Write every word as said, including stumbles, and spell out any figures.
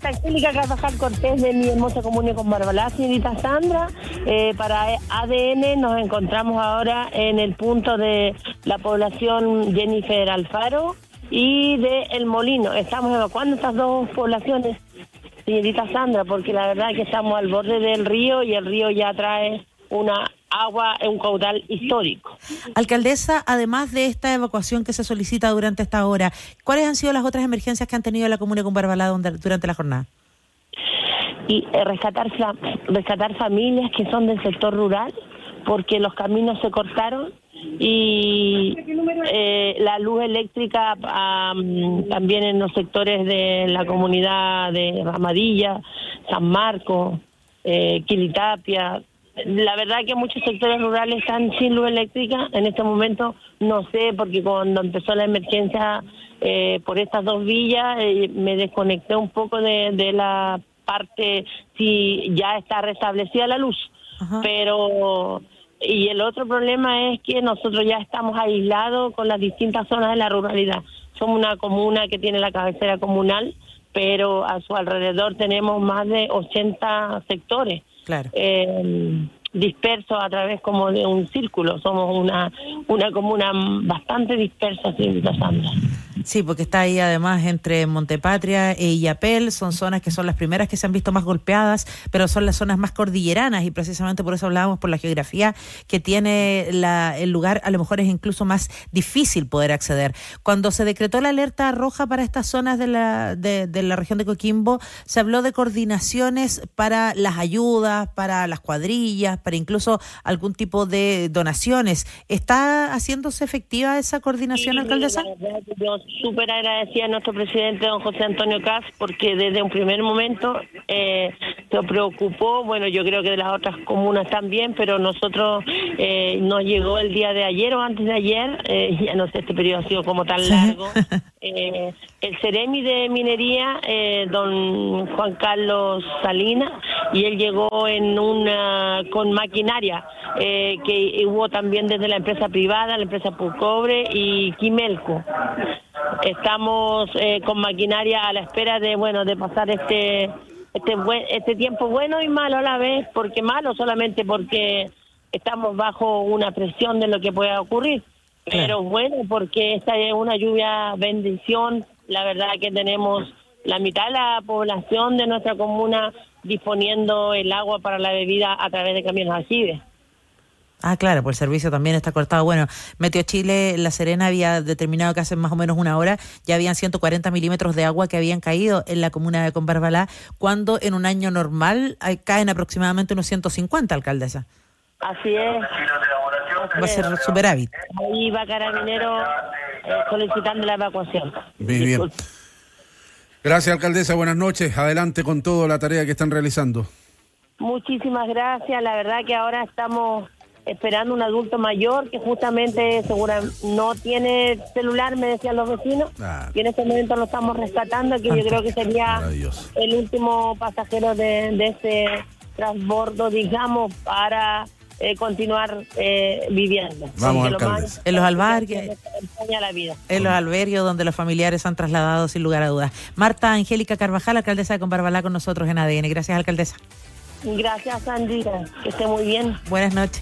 Marta Angélica Carvajal Cortés de mi hermosa comuna con Barbalá, señorita Sandra. Eh, para A D N nos encontramos ahora en el punto de la población Jennifer Alfaro y de El Molino. Estamos evacuando estas dos poblaciones, señorita Sandra, porque la verdad es que estamos al borde del río y el río ya trae una agua, un caudal histórico. Alcaldesa, además de esta evacuación que se solicita durante esta hora, ¿cuáles han sido las otras emergencias que han tenido la comuna con Barbalá durante la jornada? Y eh, rescatar, rescatar familias que son del sector rural, porque los caminos se cortaron y eh, la luz eléctrica um, también en los sectores de la comunidad de Ramadilla, San Marcos, eh, Quilitapia. La verdad que muchos sectores rurales están sin luz eléctrica en este momento. No sé, porque cuando empezó la emergencia eh, por estas dos villas eh, me desconecté un poco de, de la parte si ya está restablecida la luz. Ajá. Pero y el otro problema es que nosotros ya estamos aislados con las distintas zonas de la ruralidad. Somos una comuna que tiene la cabecera comunal, pero a su alrededor tenemos más de ochenta sectores. Claro. Eh, dispersos a través como de un círculo. Somos una una comuna bastante dispersa, señorita Sandra. Sí, porque está ahí además entre Montepatria e Illapel, son zonas que son las primeras que se han visto más golpeadas, pero son las zonas más cordilleranas y precisamente por eso hablábamos, por la geografía que tiene la, el lugar, a lo mejor es incluso más difícil poder acceder. Cuando se decretó la alerta roja para estas zonas de la, de, de la región de Coquimbo, se habló de coordinaciones para las ayudas, para las cuadrillas, para incluso algún tipo de donaciones. ¿Está haciéndose efectiva esa coordinación, sí, alcaldesa? La verdad que yo súper agradecida a nuestro presidente, don José Antonio Caz, porque desde un primer momento eh, se preocupó, bueno, yo creo que de las otras comunas también, pero nosotros eh, nos llegó el día de ayer o antes de ayer, eh, ya no sé, este periodo ha sido como tan largo, eh, el Ceremi de Minería, eh, don Juan Carlos Salinas, y él llegó en una con maquinaria eh, que hubo también desde la empresa privada, la empresa Pucobre y Quimelco. Estamos eh, con maquinaria a la espera de bueno de pasar este este buen, este tiempo bueno y malo a la vez, porque malo solamente porque estamos bajo una presión de lo que pueda ocurrir, pero bueno porque esta es una lluvia bendición. La verdad que tenemos la mitad de la población de nuestra comuna disponiendo el agua para la bebida a través de camiones aljibes. Ah, claro, pues el servicio también está cortado. Bueno, Meteo Chile, La Serena había determinado que hace más o menos una hora ya habían ciento cuarenta milímetros de agua que habían caído en la comuna de Combarbalá, cuando en un año normal caen aproximadamente unos ciento cincuenta, alcaldesa. Así es. Va a ser superávit. Ahí va Carabinero eh, solicitando la evacuación. Muy bien. Gracias, alcaldesa. Buenas noches. Adelante con toda la tarea que están realizando. Muchísimas gracias. La verdad que ahora estamos esperando un adulto mayor que justamente segura no tiene celular, me decían los vecinos, ah. y en este momento lo estamos rescatando, que yo creo que sería el último pasajero de, de ese transbordo, digamos, para eh, continuar eh, viviendo. Vamos, alcaldes. En los albergues, la vida. en los albergues donde los familiares han trasladado sin lugar a dudas. Marta Angélica Carvajal, alcaldesa de Combarbalá, con nosotros en A D N. Gracias, alcaldesa. Gracias, Sandra. Que esté muy bien. Buenas noches.